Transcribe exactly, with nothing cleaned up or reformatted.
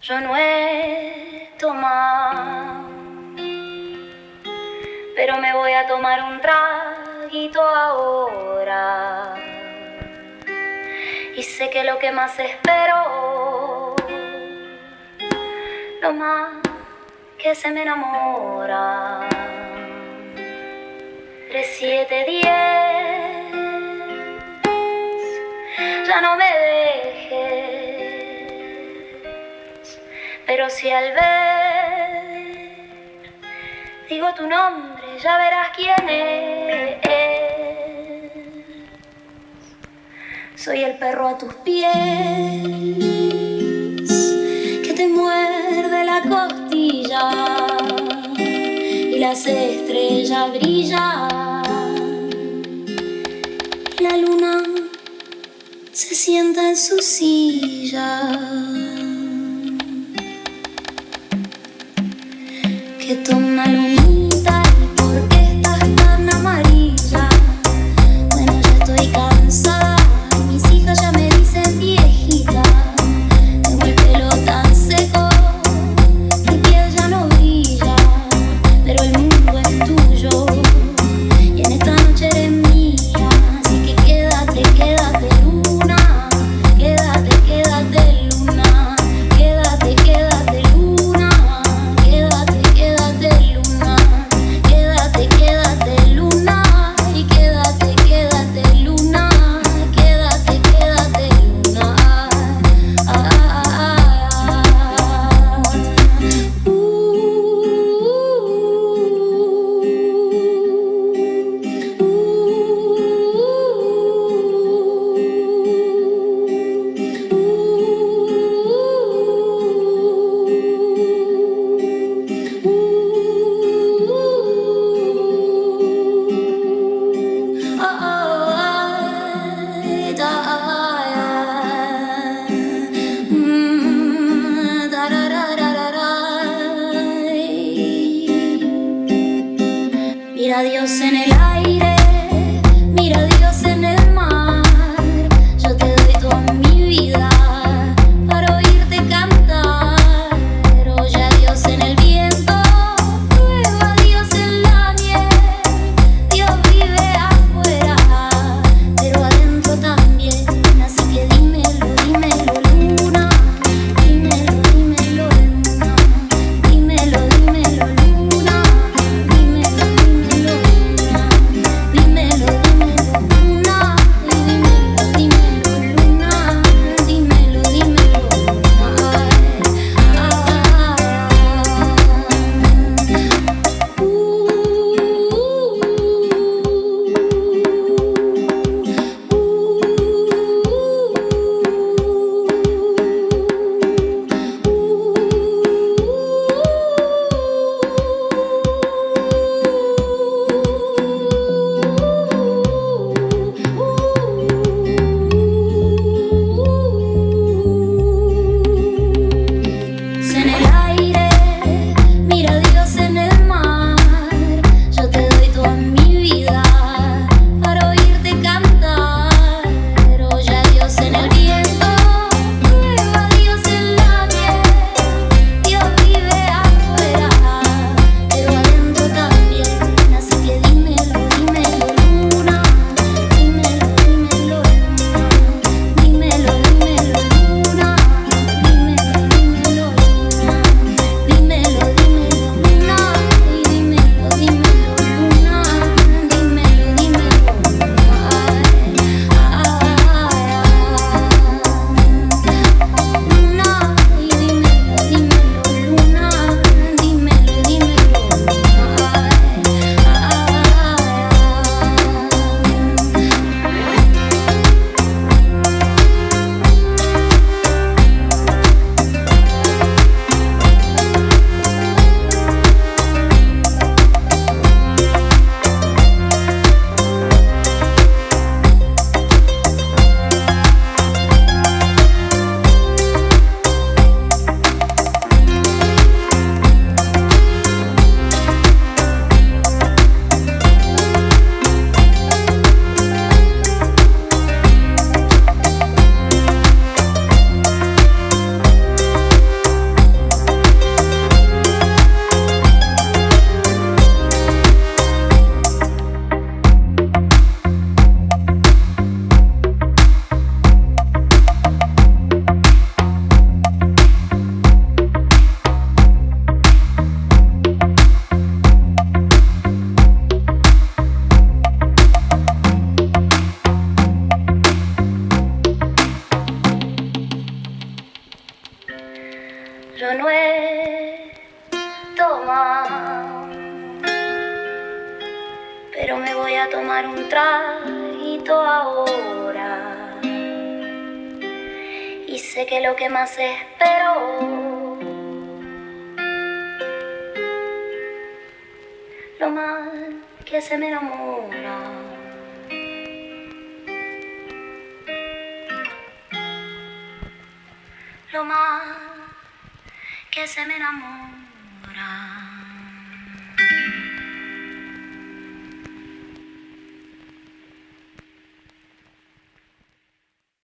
yo no he tomado, pero me voy a tomar un traguito ahora. Y sé que lo que más espero, lo más que se me enamora. Tres, siete, diez, ya no me dejes, pero si al ver digo tu nombre, ya verás quién es. Soy el perro a tus pies, que te muerde la costilla y las estrellas brillan y la luna se sienta en su silla. Que toma lunita y por qué estás tan amarilla. Bueno, ya estoy cansada, mis hijas ya me dicen viejita. Tengo el pelo tan seco, mi piel ya no brilla, pero el mundo es tuyo y en esta noche eres mía. Así que quédate, quédate luna, quédate, quédate luna, quédate, quédate luna, quédate, quédate luna, quédate, quédate luna y quédate, quédate luna, quédate, quédate luna. Ah, ah, ah, ah. Uh, uh, Mira a Dios en el aire, mira a Dios en el mar. Yo te doy toda mi vida para oírte cantar. Oye a Dios en el viento, prueba a Dios en la miel. Dios vive afuera, pero adentro también. Así que dímelo, dímelo luna, dímelo, dímelo luna, dímelo, dímelo luna, dímelo, dímelo luna. yo no he tomado, pero me voy a tomar un traguito ahora. Y sé que lo que más espero, lo más que se me enamora, lo más que se me enamora.